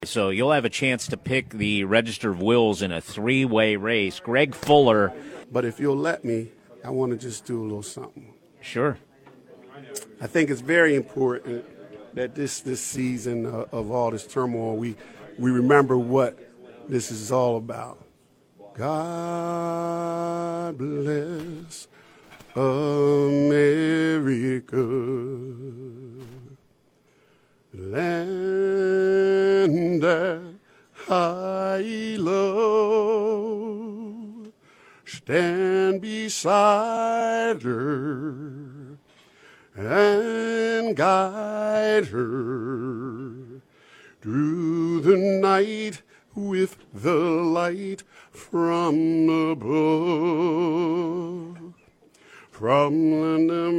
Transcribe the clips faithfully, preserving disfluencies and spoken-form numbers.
So you'll have a chance to pick the Register of Wills in a three-way race. Greg Fuller. But if you'll let me, I want to just do a little something. Sure. I think it's very important that this this season uh, of all this turmoil, we we remember what this is all about. God bless America, land that I love, stand beside her and guide her through the night with the light from above. From the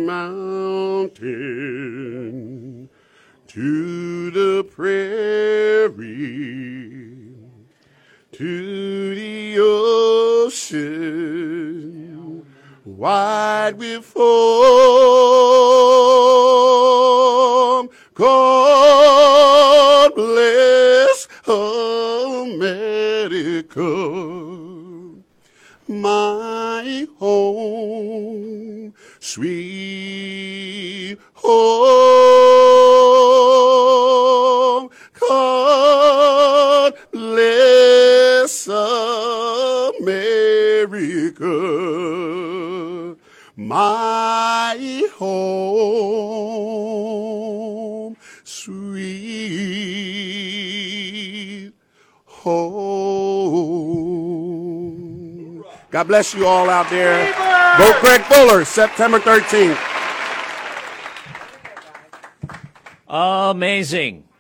mountain to the prairie, to the ocean, wide with foam. God bless America, my home, sweet home. God bless America, my home, sweet home. God bless you all out there. Vote Greg Fuller, September thirteenth. Amazing.